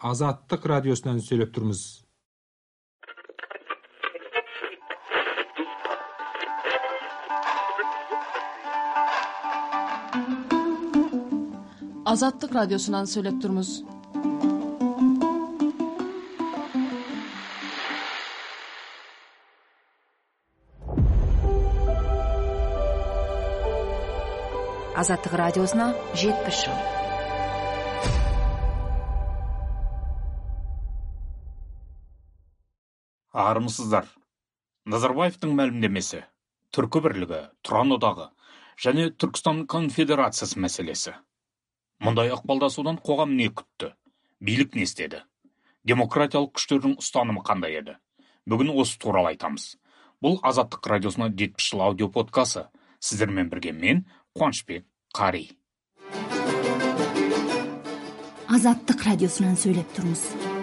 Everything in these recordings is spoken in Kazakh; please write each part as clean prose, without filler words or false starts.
Азаттык радиосунан сөйлөп турмуз. Азаттык радиосунан сөйлөп турмуз. Азаттык радиосуна 70 жыл. Армысыздар. Назарбаевтың мәлімдемесі, Түркі бірлігі, Тұран одағы және Түркістан конфедерациясы мәселесі. Мұндай ықпалдасудан қоғам не күтті? Билік не істеді? Демократиялық күштердің ұстанымы қандай еді? Бүгін осы туралы айтамыз. Бұл Азаттық радиосына 70 жыл аудио подкасты. Сіздермен бірге мен, Қуанышбек Қари. Азаттык радиосунан сөйлөп турмуз.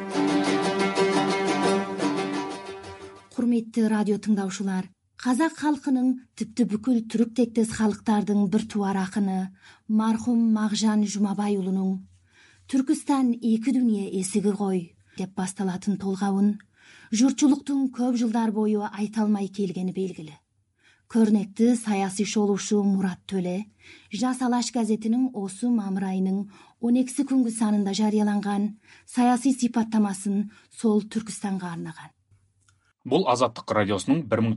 Құрметті радио тыңдаушылар, қазақ халқының тіпті бүкіл түрік тектес халықтардың бір туар ақыны мархум Мағжан Жұмабайұлының «Түркістан екі дүние есігі ғой» деп басталатын толғауын жұртшылықтың көп жылдар бойы айта алмай келгені белгілі. Көрнекті саяси шолушы Мұрат Төле Жас Алаш газетінің осы мамыр айының 12 күнгі санында жарияланған саяси сипаттамасын сол Түркістанға арнаған. Бұл Азаттық радиосының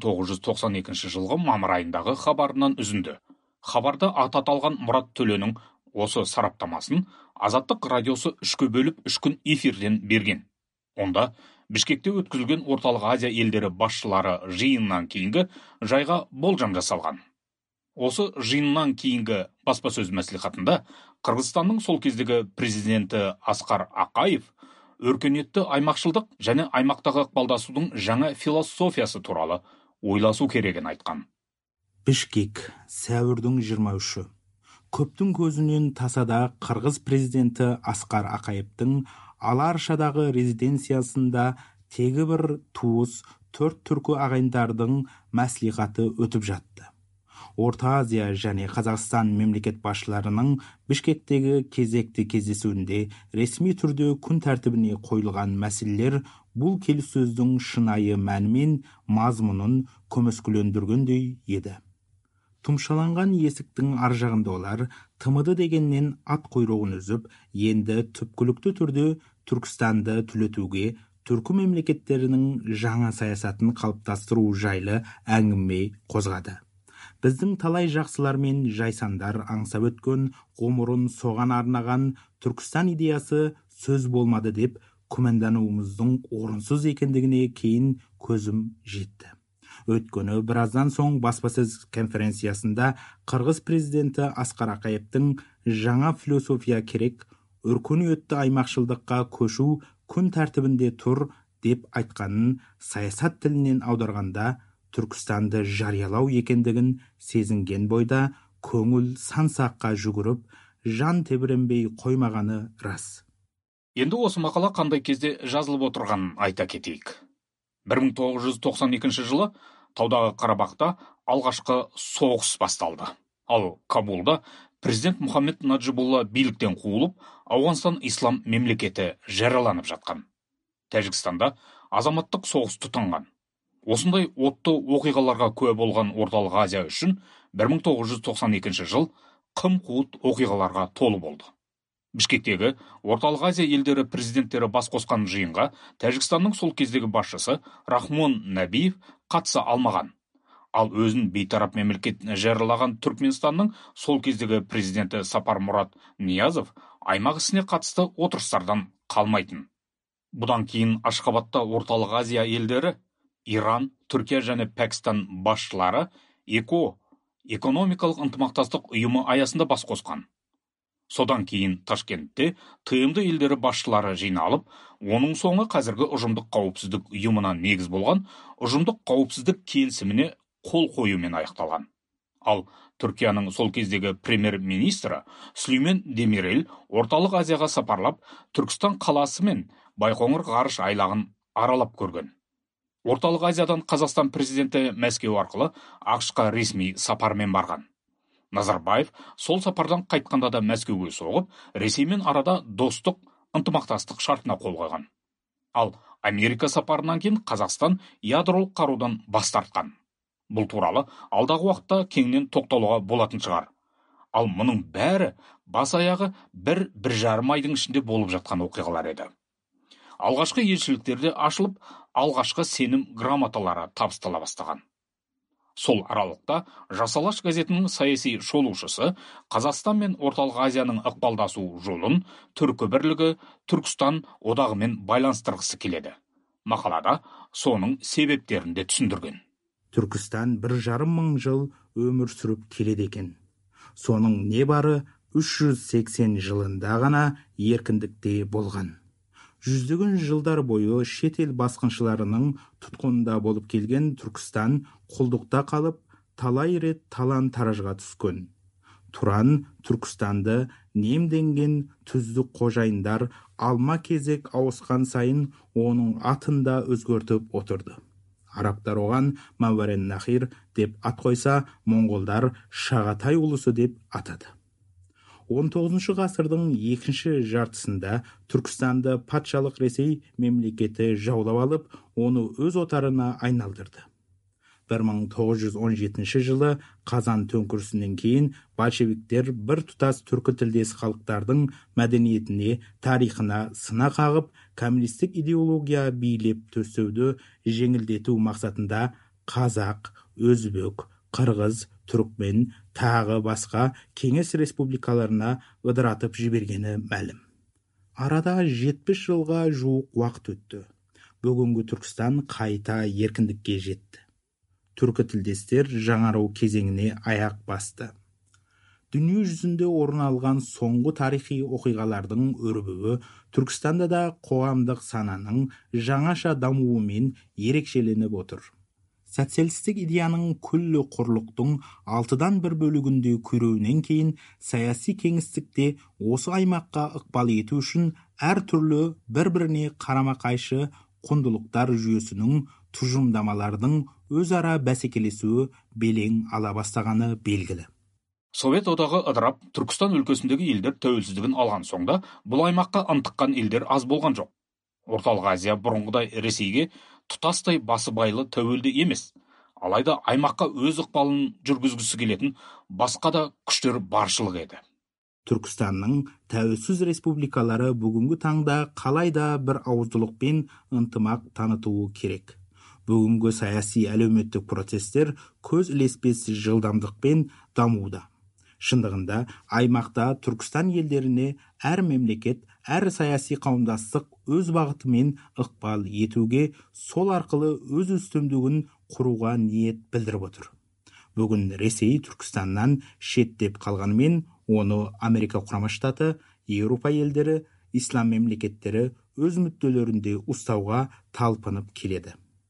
1992 жылғы мамыр айындағы хабарынан үзінді. Хабарда аты аталған Мұрат Төленің осы сараптамасын Азаттық радиосы 3-ке бөліп 3 күн эфирден берген. Онда Бішкекте өткізілген Орталық Азия елдері басшылары жиынынан кейінгі жайға болжам жасалған. Осы жиыннан кейінгі баспасөз мәслихатында Қырғызстанның сол кездегі президенті Асқар Ақаев өркениетті аймақшылдық және аймақтағы ықпалдасудың жаңа философиясы туралы ойласу керегін айтқан. Бішкек, сәуірдің 23-і. Көптің көзінен тасада Қырғыз президенті Асқар Ақаевтың Ала-Аршадағы резиденциясында тегі бір туыс 4 түркі ағайындардың мәслихаты өтіп жатты. Орта Азия және Қазақстан мемлекет басшыларының Бішкектегі кезекті кездесуінде ресми түрде күн тәртібіне қойылған мәселелер бұл келіссөздің шынайы мәні мен мазмұнын көмескілендіргендей еді. Тұмшаланған есіктің аржағында олар тымыды дегеннен ат құйрығын үзіп, енді түпкілікті түрде Түркістанды түлетуге түркі мемлекеттерінің жаңа саясатын қалыптастыру жайлы әңгіме қозғады. Біздің талай жақсылар мен жайсандар аңсап өткен ғұмырын соған арнаған Түркістан идеясы сөз болмады деп күмәндануымыздың орынсыз екендігіне кейін көзім жетті. Өткені біраздан соң баспасөз конференциясында Қырғыз президенті Асқар Ақаевтың жаңа философия керек, өркениетті аймақшылдыққа көшу күн тәртібінде тұр деп айтқанын саясат тілінен аударғанда Түркістанды жариялау екендігін сезінген бойда көңіл сан-саққа жүгіріп, жан тебіренбей қоймағаны рас. Енді осы мақала қандай кезде жазылып отырғанын айта кетейік. 1992 жылы Таудағы Қарабақта алғашқы соғыс басталды. Ал Кабулда президент Мұхаммед Наджибулла биліктен қуылып, Ауғанстан ислам мемлекеті жарияланып жатқан. Тәжікстанда азаматтық соғыс тұтанған. Осындай отты оқиғаларға куә болған Орталық Азия үшін 1992 жыл қым-қуыт оқиғаларға толы болды. Бішкектегі Орталық Азия елдері президенттері бас қосқан жиынға Тәжікстанның сол кездегі басшысы Рахмон Нәбиев қатыса алмаған. Ал өзін бейтарап мемлекет жариялаған Түркменстанның сол кездегі президенті Сапар Мұрат Ниязов аймақ ісіне қатысты отырыстардан қалмайтын. Бұдан кейін Ашхабадта Орталық Азия елдері Иран, Түркия және Пәкістан басшылары экономикалық ынтымақтастық ұйымы аясында бас қосқан. Содан кейін Ташкентте ТМД елдері басшылары жиналып, оның соңы қазіргі ұжымдық қауіпсіздік ұйымына негіз болған ұжымдық қауіпсіздік келісіміне қол қоюмен аяқталған. Ал Түркияның сол кездегі премьер-министрі Сүлеймен Демирел Орталық Азияға сапарлап, Түркістан қаласы мен Байқоңыр ғарыш айлағын аралап көрген. Орталық Азиядан Қазақстан президенті Мәскеу арқылы ақш-қа ресми сапармен барған. Назарбаев сол сапардан қайтқанда да Мәскеуге соғып, Ресеймен арада достық, ынтымақтастық шартына қол қойған. Ал Америка сапарынан кейін Қазақстан ядролық қарудан бас тартқан. Бұл туралы алдағы уақытта кеңінен тоқталуға болатын шығар. Ал мұның бәрі бас аяғы бір жарым айдың ішінде болып жатқан оқиғалар еді. Алғашқы елшіліктерде ашылып, алғашқы сенім грамоталары табыстала бастаған. Сол аралықта Жас Алаш газетінің саяси шолушысы Қазақстан мен Орталық Азияның ықпалдасу жолын түркі бірлігі Түркістан одағымен байланыстырғысы келеді. Мақалада соның себептерін де түсіндірген. Түркістан 1,5 мың жыл өмір сүріп келеді екен. Соның небары 380 жылында ғана еркіндікте болған. Жүздеген жылдар бойы шетел басқыншыларының тұтқынында болып келген Түркістан құлдықта қалып, талай рет талан-таражға түскен. Тұран Түркістанды немденген түздік қожайындар алма-кезек ауысқан сайын оның атын да өзгертіп отырды. Арабтар оған Мауареннахир деп ат қойса, моңғолдар Шағатай ұлысы деп атады. 19 ғасырдың екінші жартысында Түркістанды патшалық Ресей мемлекеті жаулап алып, оны өз отарына айналдырды. 1917 жылы Қазан төңкерісінен кейін большевиктер бір тұтас түркі тілдес халықтардың мәдениетіне, тарихына сына қағып, коммунистік идеология билеп төстеуді жеңілдету мақсатында қазақ, өзбек, қырғыз, түрікмен, тағы басқа кеңес республикаларына ыдыратып жібергені мәлім. Арада 70 жылға жуық уақыт өтті. Бүгінгі Түркістан қайта еркіндікке жетті. Түркі тілдестер жаңару кезеңіне аяқ басты. Дүние жүзінде орын алған соңғы тарихи оқиғалардың өрбуі Түркістанда да қоғамдық сананың жаңаша дамуымен ерекшеленіп отыр. Социалистік идеяның күллі құрлықтың 6-дан 1 бөлігінде күйреуінен кейін саяси кеңістікте осы аймаққа ықпал ету үшін әртүрлі бір-біріне қарама-қайшы құндылықтар жүйесінің тұжырымдамалардың өзара бәсекелесуі белең ала бастағаны белгілі. Совет одағы ыдырап, Түркістан өлкесіндегі елдер тәуелсіздігін алған соңда бұл аймаққа ынтыққан елдер аз болған жоқ. Орталық Азия бұрынғыдай Ресейге тұтастай басыбайлы тәуелді емес. Алайда аймаққа өз ықпалын жүргізгісі келетін басқа да күштер баршылық еді. Түркістанның тәуелсіз республикалары бүгінгі таңда қалайда бір ауыздылықпен ынтымақ танытуы керек. Бүгінгі саяси әлеуметтік процестер көз ілеспес жылдамдықпен дамуда. Шындығында аймақта Түркістан елдеріне әр мемлекет, әр саяси қауымдастық өз бағытымен ықпал етуге, сол арқылы өз үстемдігін құруға ниет білдіріп отыр. Бүгін Ресей Түркістаннан шеттеп қалғанымен, оны Америка Құрама Штаты, Еуропа елдері, ислам мемлекеттері өз мүдделерінде ұстауға талпынып келеді.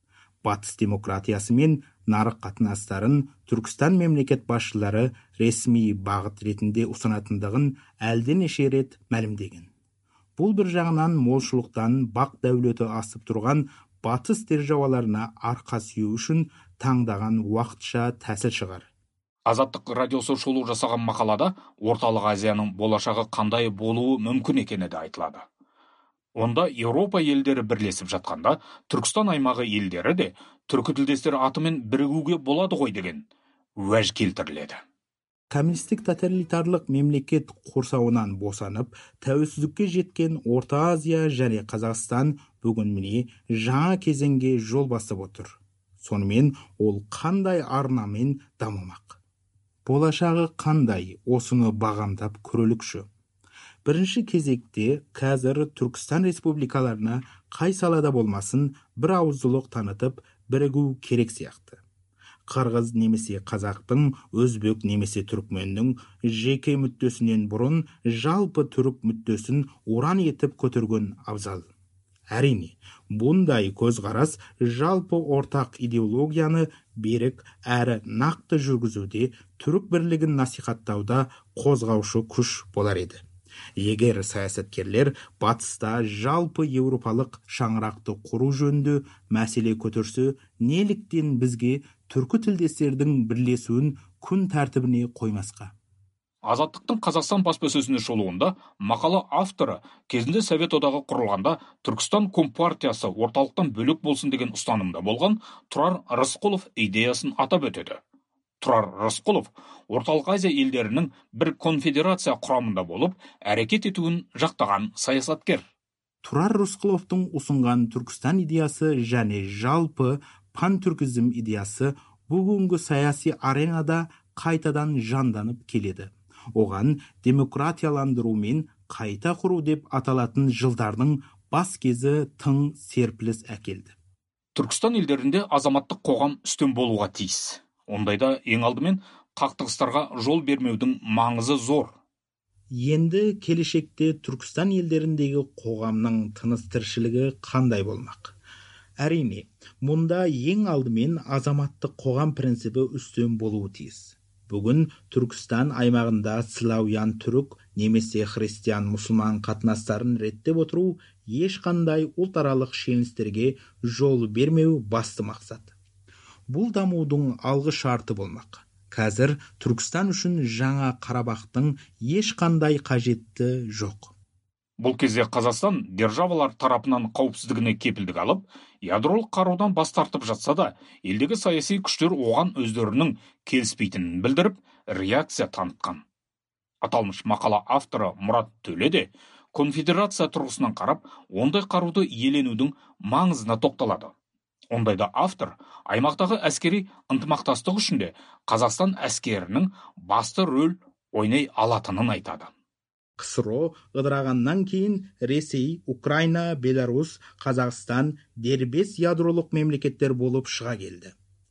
Батыс демократиясы мен нарық қатынастарын Түркістан мемлекет басшылары ресми бағыт ретінде ұсынатындығын әлденеше рет мәлімдеген. Бұл бір жағынан молшылықтан бақ дәулеті асып тұрған батыс державаларына арқа сүйеу үшін таңдаған уақытша тәсіл шығар. Азаттық радиосы шолу жасаған мақалада Орталық Азияның болашағы қандай болуы мүмкін екені де айтылады. Онда Еуропа елдері бірлесіп жатқанда, Түркістан аймағы елдері де түркі тілдестер атымен бірігуге болады ғой деген уәж келтіріледі. Коммунистік тоталитарлық мемлекет қоршауынан босанып, тәуелсіздікке жеткен Орта Азия және Қазақстан бүгін міне жаңа кезеңге жол бастап отыр. Сонымен ол қандай арнамен дамымақ? Болашағы қандай, осыны бағамдап көрелікші. Бірінші кезекте қазір Түркістан республикаларына қай салада болмасын бір ауыздылық танытып бірігу керек сияқты. Қырғыз немесе қазақтың, өзбек немесе түрікменнің жеке мүддесінен бұрын жалпы түрік мүддесін уран етіп көтерген абзал. Әрине, бұндай көзқарас жалпы ортақ идеологияны берік әрі нақты жүргізуде, түрік бірлігін насихаттауда қозғаушы күш болар еді. Егер саясаткерлер батыста жалпы еуропалық шаңырақты құру жөнінде мәселе көтерсе, неліктен бізге түркі тілдестердің бірлесуін күн тәртібіне қоймасқа? Азаттықтың Қазақстан баспасөзіне шолуында мақала авторы кезінде Совет одағы құрылғанда Түркістан Компартиясы орталықтан бөлек болсын деген ұстанымда болған Тұрар Рысқұлов идеясын атап өтеді. Тұрар Рысқұлов орталық Азия елдерінің бір конфедерация құрамында болып, әрекет етуін жақтаған саясаткер. Тұрар Рысқұловтың ұсынған Түркістан идеясы және жалпы пантүркізм идеясы бүгінгі саяси аренада қайтадан жанданып келеді. Оған демократияландыру мен қайта құру деп аталатын жылдардың бас кезі тың серпіліс әкелді. Түркістан елдерінде азаматтық қоғам үстем болуға тиіс. Ондайда ең алдымен қақтығыстарға жол бермеудің маңызы зор. Енді келешекте Түркістан елдеріндегі қоғамның тыныс тіршілігі қандай болмақ? Әрине, мұнда ең алдымен азаматтық қоғам принципі үстем болуы тиіс. Бүгін Түркістан аймағында славян түрік немесе христиан мұсылман қатынастарын реттеп отыру ешқандай ұлтаралық шиеленістерге жол бермеу басты мақсат. Бұл дамудың алғы шарты болмақ. Қазір Түркістан үшін жаңа Қарабақтың ешқандай қажетті жоқ. Бұл кезде Қазақстан державалар тарапынан қауіпсіздігіне кепілдік алып, ядролық қарудан бас тартып жатса да, елдегі саяси күштер оған өздерінің келіспейтінін білдіріп, реакция танытқан. Аталмыш мақала авторы Мұрат Төле де конфедерация тұрғысынан қарап, ондай қаруды иеленудің маңызына тоқталады. Ондайда автор аймақтағы әскери ынтымақтастық үшінде Қазақстан әскерінің басты рөл ойнай алатынын айтады. КСРО ыдырағаннан кейін Ресей, Украина, Беларусь, Қазақстан дербес ядролық мемлекеттер болып шыға келді.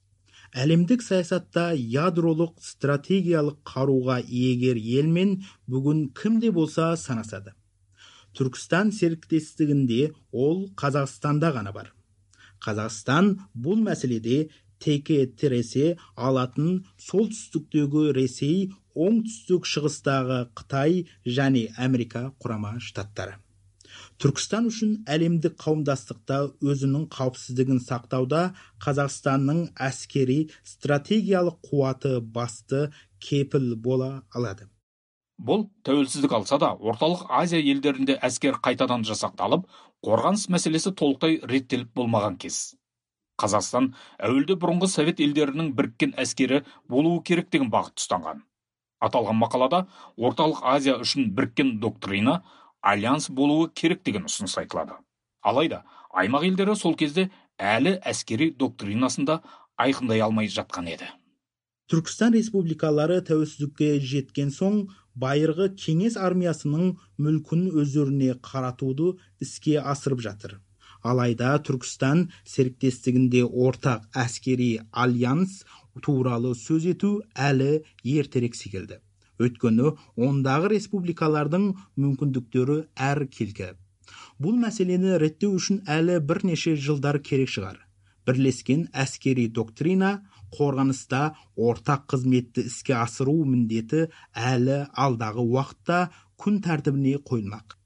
Әлемдік саясатта ядролық стратегиялық қаруға иегер елмен бүгін кімде болса санасады. Түркістан серіктестігінде ол Қазақстанда ғана бар. Қазақстан бұл мәселеде теке тіресе алатын солтүстіктегі Ресей, оңтүстік шығыстағы Қытай және Америка құрама штаттары. Түркістан үшін әлемдік қауымдастықта өзінің қауіпсіздігін сақтауда Қазақстанның әскери стратегиялық қуаты басты кепіл бола алады. Бұл тәуелсіздік алса да, орталық Азия елдерінде әскер қайтадан жасақталып, қорғаныс мәселесі толықтай реттеліп болмаған кез. Қазақстан әуелде бұрынғы Совет елдерінің біріккен әскері болуы керек деген бағыт ұстанған. Аталған мақалада орталық Азия үшін біріккен доктрина альянс болуы керек деген ұсыныс айтылады. Алайда, аймақ елдері сол кезде әлі әскери доктринасында айқындай алмай жатқан еді. Түркістан республикалары тәуелсіздікке жеткен соң байырғы кеңес армиясының мүлкін өздеріне қаратуды іске асырып жатыр. Алайда Түркістан серіктестігінде ортақ әскери альянс туралы сөз ету әлі ертерек секілді. Өйткені ондағы республикалардың мүмкіндіктері әр келкі. Бұл мәселені реттеу үшін әлі бірнеше жылдар керек шығар. Бірлескен әскери доктрина, қорғаныста ортақ қызметті іске асыру міндеті әлі алдағы уақытта күн тәртібіне қойылмақ.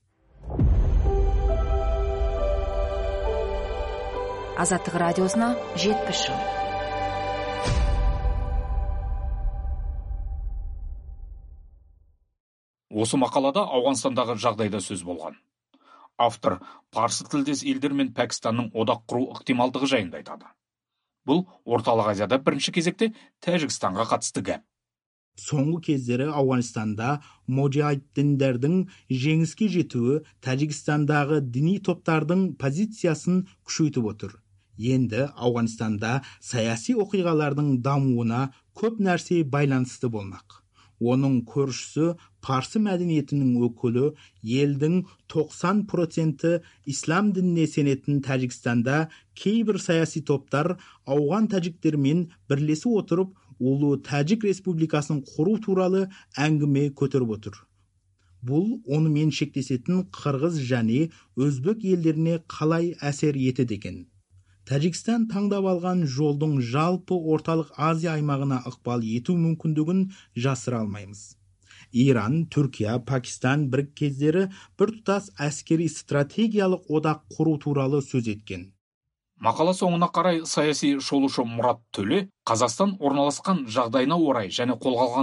Азаттық радиосына 70 жыл. Осы мақалада Ауғанстандағы жағдайда сөз болған. Автор парсы тілдес елдер мен Пәкістанның одақ құру ықтималдығы жайында айтады. Бұл орталық Азияда бірінші кезекте Тәжікстанға қатысты гәп. Соңғы кездері Ауғанстанда мұжахидттердің жеңіске жетуі Тәжікстандағы діни топтардың позициясын күшейтіп отыр. Енді Ауғанстанда саяси оқиғалардың дамуына көп нәрсе байланысты болмақ. Оның көршісі парсы мәдениетінің өкілі елдің 90% ислам дініне сенетін Тәжікстанда кейбір саяси топтар ауған тәжіктермен бірлесіп отырып, Ұлы Тәжік Республикасын құру туралы әңгіме көтеріп отыр. Бұл онымен шектесетін қырғыз және өзбек елдеріне қалай әсер етеді екен? Тәжікстан таңдап алған жолдың жалпы орталық Азия аймағына ықпал ету мүмкіндігін жасыра алмаймыз. Иран, Түркия, Пакистан бір кездері біртұтас әскери стратегиялық одақ құру туралы сөз еткен. Мақала соңына қарай саяси шолушы Мұрат Төле Қазақстан орналасқан жағдайына орай және қолға алған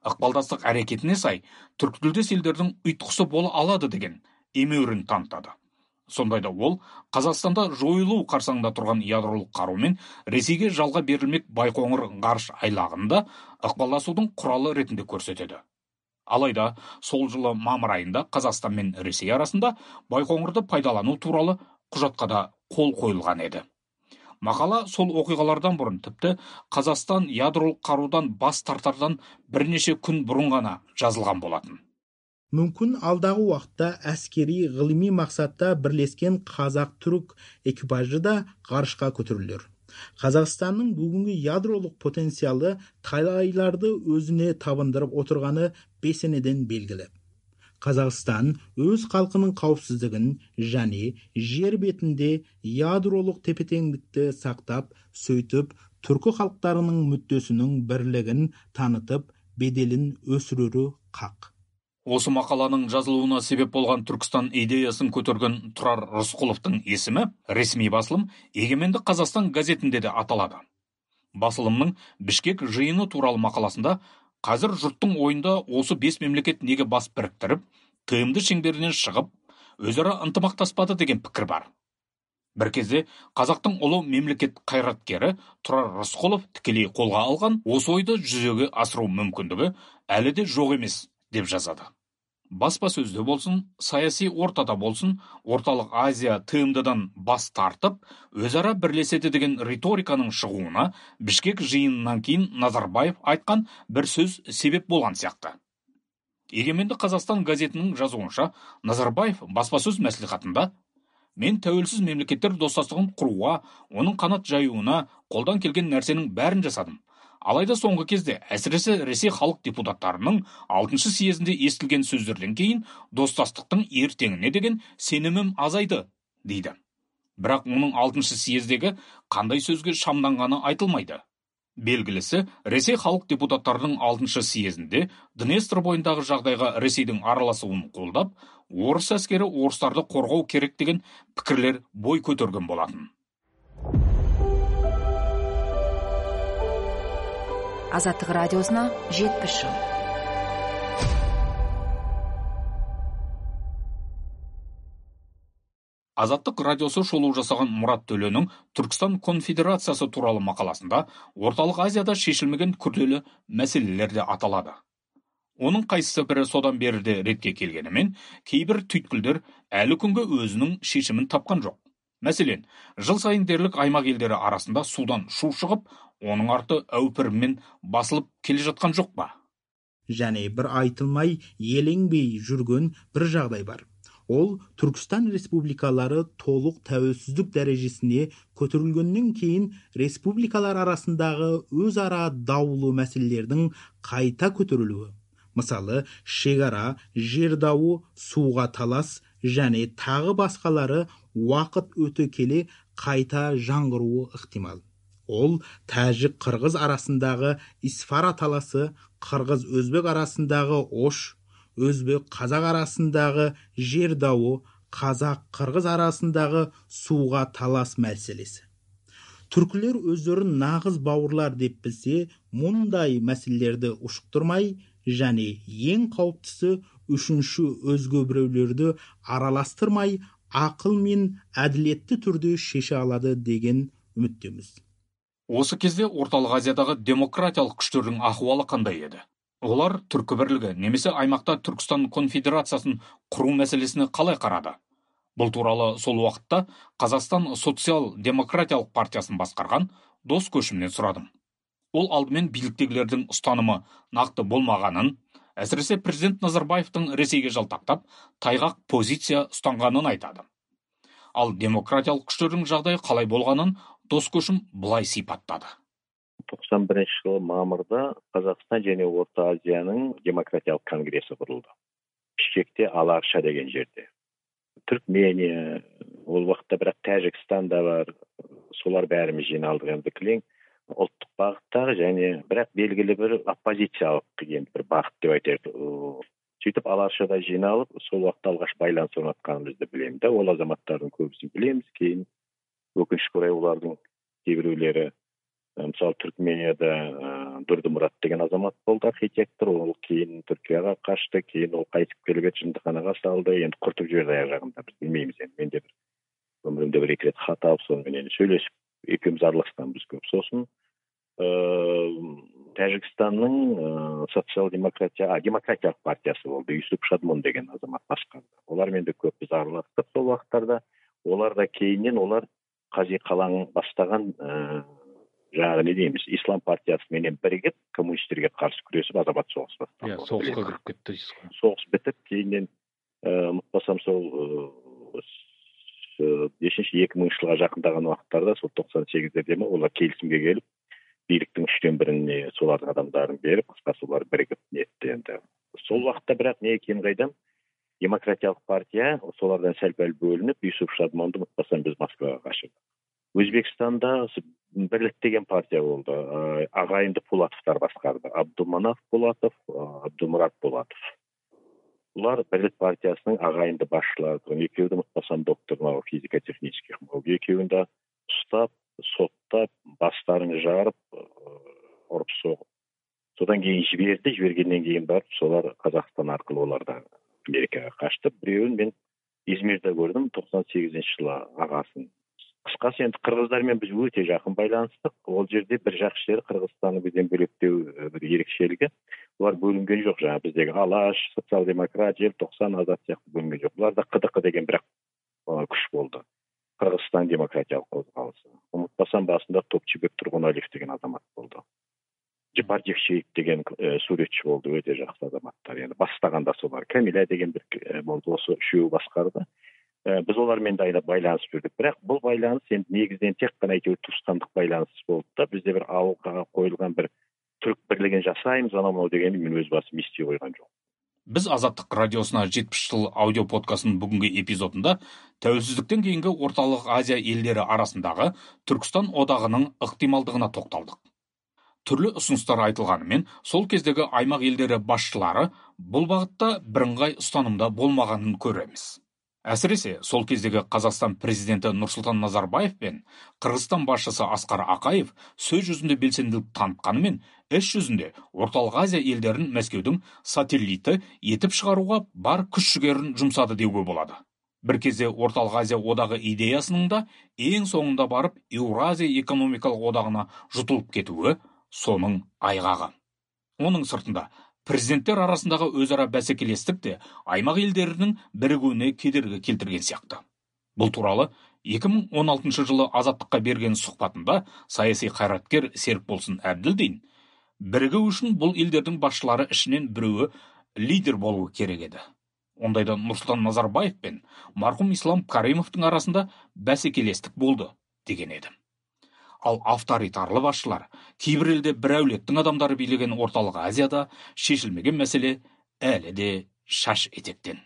ықпалдастық әрекетіне сай түркітілдес елдердің ұйытқысы бола алады деген емеурін танытады. Сондайда ол Қазақстанда жойылу қарсаңында тұрған ядролық қарумен Ресейге жалға берілмек Байқоңыр ғарыш айлағында ықпалдасудың құралы ретінде көрсетеді. Алайда сол жылы мамыр айында Қазақстан мен Ресей арасында Байқоңырды пайдалану туралы құжатқа да қол қойылған еді. Мақала сол оқиғалардан бұрын, тіпті Қазақстан ядролық қарудан бас тартардан бірнеше күн бұрын ғана жазылған болатын. Мүмкін алдағы уақытта әскери ғылыми мақсатта бірлескен қазақ-түрік экипажы да ғарышқа көтерілер. Қазақстанның бүгінгі ядролық потенциалы талайларды өзіне табындырып отырғаны бесенеден белгілі. Қазақстан өз халқының қауіпсіздігін және жер бетінде ядролық тепе-теңдікті сақтап, сөйтіп түркі халықтарының мүддесінің бірлігін танытып, беделін өсірері хақ. Осы мақаланың жазылуына себеп болған Түркістан идеясын көтерген Тұрар Рысқұловтың есімі ресми басылым Егеменді Қазақстан газетінде де аталады. Басылымның Бішкек жиыны туралы мақаласында қазір жұрттың ойында осы 5 мемлекет неге бас біріктіріп, тыйымды шеңберінен шығып, өзара ынтымақтаспады деген пікір бар. Бір кезде қазақтың ұлы мемлекет қайраткері Тұрар Рысқұлов тікелей қолға алған осы ойды жүзеге асыру мүмкіндігі әлі де жоқ емес деп жазады. Баспасөзде болсын, саяси ортада болсын, Орталық Азия тыйымдыдан бас тартып, өзара бірлеседі деген риториканың шығуына Бішкек жиынынан кейін Назарбаев айтқан бір сөз себеп болған сияқты. Егеменді Қазақстан газетінің жазуынша, Назарбаев баспасөз мәслихатында «Мен тәуелсіз мемлекеттер достастығын құруға, оның қанат жаюына қолдан келген нәрсенің бәрін жасадым. Алайда соңғы кезде әсіресе Ресей халық депутаттарының 6-шы съезінде естілген сөздерден кейін достастықтың ертеңіне деген сенімім азайды», дейді. Бірақ оның 6-шы съездегі қандай сөзге шамданғаны айтылмайды. Белгілісі, Ресей халық депутаттарының 6-шы съезінде Днестр бойындағы жағдайға Ресейдің араласуын қолдап, орыс әскері орыстарды қорғау керек деген пікірлер бой көтерген болатын. Азаттық радиосына 70 жыл. Азаттық радиосы шолу жасаған Мұрат Төленің Түркістан конфедерациясы туралы мақаласында Орталық Азияда шешілмеген күрделі мәселелер де аталады. Оның қайсысы бірі содан беріде ретке келгенімен, кейбір түйткілдер әлі күнге өзінің шешімін тапқан жоқ. Мәселен, жыл сайын дерлік аймақ елдері арасында судан шу шығып, оның арты әупіріммен басылып келе жатқан жоқ па? Және бір айтылмай, еленбей жүрген бір жағдай бар. Ол Түркістан республикалары толық тәуелсіздік дәрежесіне көтерілгеннен кейін республикалар арасындағы өзара даулы мәселелердің қайта көтерілуі. Мысалы, шекара, жер дауы, суға талас және тағы басқалары уақыт өте келе қайта жаңғыруы ықтимал. Ол тәжік-қырғыз арасындағы Исфара таласы, қырғыз-өзбек арасындағы Ош, өзбек-қазақ арасындағы жер дауы, қазақ-қырғыз арасындағы суға талас мәселесі. Түркілер өздерін нағыз бауырлар деп білсе, мұндай мәселелерді ушықтырмай, және ең қауіптісі үшінші өзге біреулерді араластырмай, ақыл мен әділетті түрде шеше алады деген үміттеміз. Осы кезде Орталық Азиядағы демократиялық күштердің ахуалы қандай еді? Олар түркі бірлігі немесе аймақта Түркістан конфедерациясын құру мәселесіне қалай қарады? Бұл туралы сол уақытта Қазақстан социал-демократиялық партиясын басқарған Дос Көшімнен сұрадым. Ол алдымен биліктегілердің ұстанымы нақты болмағанын, әсіресе президент Назарбаевтың Ресейге жалтақтап, тайғақ позиция ұстанғанын айтады. Ал демократиялық күштердің жағдайы қалай болғанын Дос Көшім былай сипаттады. 91 жылы мамырда Қазақстан және Орта Азияның демократиялық конгресі құрылды. Бішкекте Аларша деген жерде. Түркмения, ол уақытта бірақ Тәжікстан да бар, солар бәріміз жиналдық. Енді кілең ұлттық бағыттағы және бірақ белгілі бір оппозициялық енді бір бағыт деп айтайық. Сөйтіп Аларшада жиналып, сол уақытта алғаш байланыс орнатқанымызды білеміз. Ол азаматтардың көбісін білеміз. Кейін өкінішке орай олардың кейбіреулері Мысалы Түркменияда Дурдумурат деген азамат болды, архитектор, ол кейін Түркияға қашты, кейін ол қайтып келіп жындыханаға салды, енді құртып жіберді аяқ жағында, біз білмейміз енді. Мен де өмірімде бір 2 рет хат алып, сонымен сөйлесіп, екеуміз араласқанбыз көп. Сосын Тәжікстанның демократиялық партиясы болды, Юсуп Шадмон деген азамат басқарды. Олармен де көп біз араластық сол уақыттарда. Олар да кейіннен Қази Қалаң бастаған жаңағы не дейміз, ислам партиясымен бірігіп, коммунистерге қарсы күресіп, азамат соғыс бастады. Соғысқа кіріп кетті. Соғыс бітіп, кейіннен ұмытпасам сол 2000 жылға жақындаған уақыттарда, сол 98-дерде олар келісімге келіп, биліктің 3/1-іне солардың адамдарын беріп, қысқасы олар бірігіп нетті енді. Сол уақытта бірақ не екенін қайдам, демократиялық партия солардан сәл-пәл бөлініп, Юсуп Шадмонды ұмытпасам біз Москваға қашырдық. Өзбекстанда Бірлік деген партия болды. Ағайынды Пулатовтар басқарды. Абдуманап Пулатов, Абдумурат Пулатов. Бұлар Бірлік партиясының ағайынды басшылары. Екеуді ұмытпасам доктор физико-технических. Екеуінде ұстап, соттап, бастарын жарып, ұрып соғып. Содан кейін жібергеннен кейін барып, солар Қазақстан арқылы оларда Америкаға қашты. Біреуін мен Измирде көрдім, 98 жылы ағасын. Қысқасы енді қырғыздармен біз өте жақын байланыстық. Ол жерде бір жақсы жері Қырғызстанның бізден бөлектеу бір ерекшелігі. Олар бөлінген жоқ, жаңа біздегі Алаш, социал-демократ, Желтоқсан, Азат сияқты бөлінген жоқ. Оларда QDQ деген бірақ күш болды. Қырғызстан демократиялық қозғалысы. Ұмытпасам басында Топчыбек Тұрғыналиев деген азамат болды. Жапардекшеев деген суретші болды, өте жақсы азаматтар. Енді бастағанда солар. Камиля деген бір болды, осы үшеуі басқарды. Біз олармен де байланысып жүрдік. Бірақ бұл байланыс енді негізден тек қана туысқандық байланыс болды да, бізде бір ауылға қойылған бір түрік бірлігін жасаймыз, анау дегенді мен өз басым ести қойған жоқ. Біз Азаттық радиосына 70 жыл аудио подкастының бүгінгі эпизодында тәуелсіздіктен кейінгі орталық Азия елдері арасындағы Түркістан одағының ықтималдығына тоқталдық. Түрлі ұсыныстар айтылғанымен, сол кездегі аймақ елдері басшылары бұл бағытта бірыңғай ұстанымда болмағанын көреміз. Әсіресе сол кездегі Қазақстан президенті Нұрсұлтан Назарбаев пен Қырғызстан басшысы Асқар Ақаев сөз жүзінде белсенділік танытқанымен, іс жүзінде орталық Азия елдерін Мәскеудің сателлиті етіп шығаруға бар күш-жігерін жұмсады деуге болады. Бір кезде орталық Азия одағы идеясының да ең соңында барып Еуразия экономикалық одағына жұтылып кетуі соның айғағы. Оның сыртында президенттер арасындағы өзара бәсекелестік те аймақ елдерінің бірігуіне кедергі келтірген сияқты. Бұл туралы 2016 жылы Азаттыққа берген сұхбатында саяси қайраткер Серікболсын Әбділдин бірігу үшін бұл елдердің басшылары ішінен біреуі лидер болуы керек еді. Ондайда Нұрсұлтан Назарбаев пен марқұм Ислам Каримовтың арасында бәсекелестік болды деген еді. Ал авторитарлы басшылар, кейбір елде бір әулеттің адамдары билеген орталық Азияда шешілмеген мәселе әлі де шаш етектен.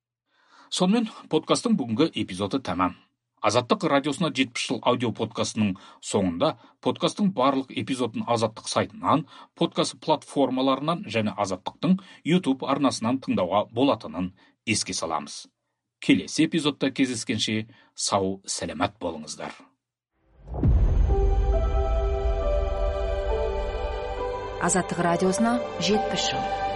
Сонымен подкастың бүгінгі эпизоды тәмам. Азаттық радиосына 70 жыл аудио подкастының соңында подкастың барлық эпизодын Азаттық сайтынан, подкаст платформаларынан және Азаттықтың YouTube арнасынан тыңдауға болатынын еске саламыз. Келесі эпизодта кездескенше сау, сәлемет болыңыздар. Азаттық радиосына 70 жыл.